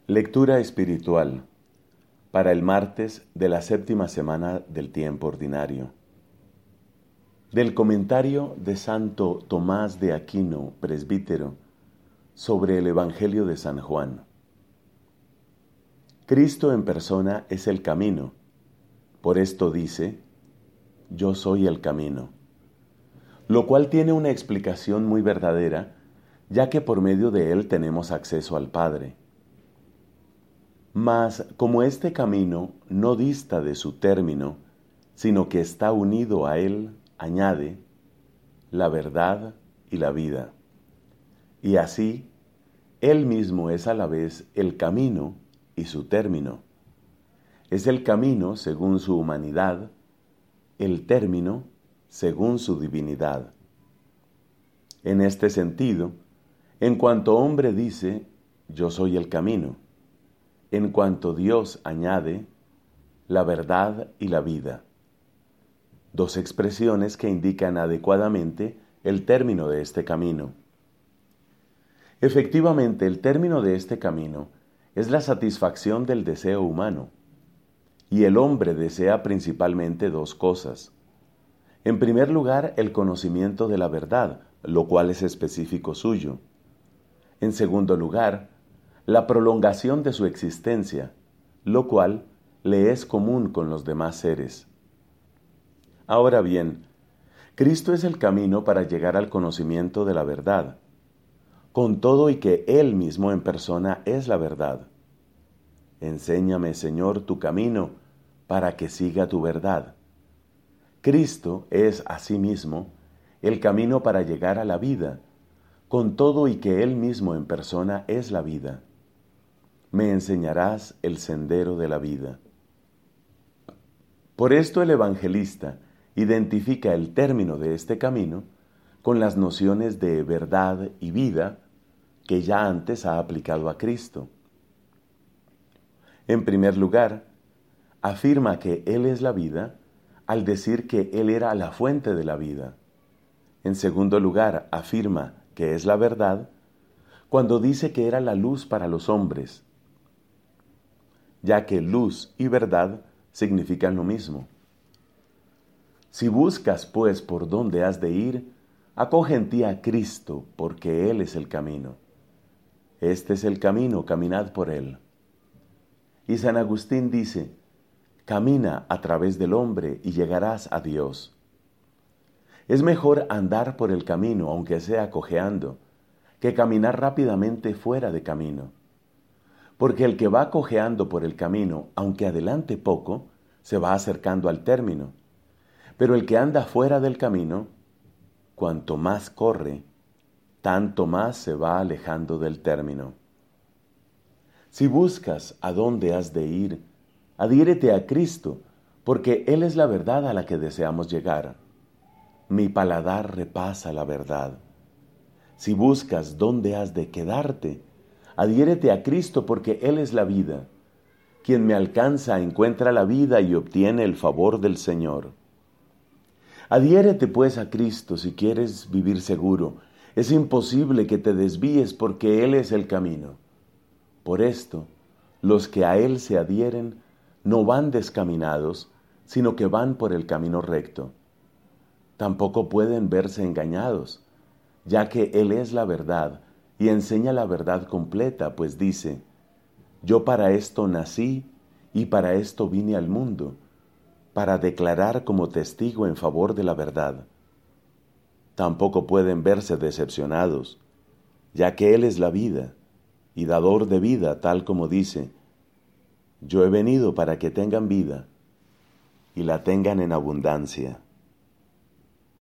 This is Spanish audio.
Lectura espiritual para el martes de la séptima semana del tiempo ordinario. Del comentario de Santo Tomás de Aquino, presbítero, sobre el Evangelio de San Juan. Cristo en persona es el camino. Por esto dice, yo soy el camino. Lo cual tiene una explicación muy verdadera, ya que por medio de él tenemos acceso al Padre. Mas como este camino no dista de su término, sino que está unido a él, añade la verdad y la vida. Y así, él mismo es a la vez el camino y su término. Es el camino según su humanidad, el término según su divinidad. En este sentido, en cuanto hombre dice, yo soy el camino, en cuanto Dios añade, la verdad y la vida. Dos expresiones que indican adecuadamente el término de este camino. Efectivamente, el término de este camino es la satisfacción del deseo humano, y el hombre desea principalmente dos cosas. En primer lugar, el conocimiento de la verdad, lo cual es específico suyo. En segundo lugar, la prolongación de su existencia, lo cual le es común con los demás seres. Ahora bien, Cristo es el camino para llegar al conocimiento de la verdad, con todo y que Él mismo en persona es la verdad. Enséñame, Señor, tu camino, para que siga tu verdad. Cristo es, asimismo, el camino para llegar a la vida, con todo y que Él mismo en persona es la vida. Me enseñarás el sendero de la vida. Por esto el evangelista identifica el término de este camino con las nociones de verdad y vida que ya antes ha aplicado a Cristo. En primer lugar, afirma que Él es la vida al decir que Él era la fuente de la vida. En segundo lugar, afirma que es la verdad cuando dice que era la luz para los hombres, ya que luz y verdad significan lo mismo. Si buscas, pues, por dónde has de ir, acoge en ti a Cristo, porque Él es el camino. Este es el camino, caminad por Él. Y San Agustín dice, camina a través del hombre y llegarás a Dios. Es mejor andar por el camino, aunque sea cojeando, que caminar rápidamente fuera de camino. Porque el que va cojeando por el camino, aunque adelante poco, se va acercando al término. Pero el que anda fuera del camino, cuanto más corre, tanto más se va alejando del término. Si buscas a dónde has de ir, adhiérete a Cristo, porque Él es la verdad a la que deseamos llegar. Mi paladar repasa la verdad. Si buscas dónde has de quedarte, adhiérete a Cristo, porque Él es la vida. Quien me alcanza encuentra la vida y obtiene el favor del Señor. Adhiérete pues a Cristo si quieres vivir seguro. Es imposible que te desvíes porque Él es el camino. Por esto, los que a Él se adhieren no van descaminados, sino que van por el camino recto. Tampoco pueden verse engañados, ya que Él es la verdad y enseña la verdad completa, pues dice, yo para esto nací y para esto vine al mundo, para declarar como testigo en favor de la verdad. Tampoco pueden verse decepcionados, ya que Él es la vida y dador de vida, tal como dice, yo he venido para que tengan vida y la tengan en abundancia.